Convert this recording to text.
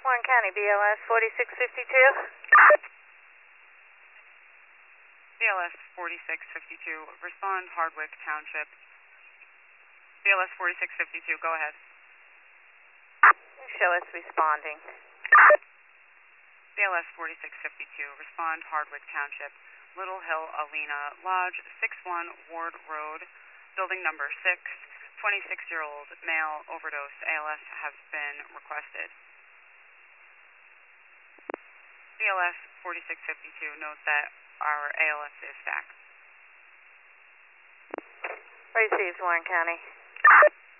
Warren County, BLS 4652. BLS 4652, respond Hardwick Township. BLS 4652, go ahead. Show us responding. BLS 4652, respond Hardwick Township, Little Hill Alena Lodge, 61 Ward Road, building number 6, 26-year-old male overdose, ALS has been requested. BLS 4652, note that our ALS is stacked. Received, Warren County.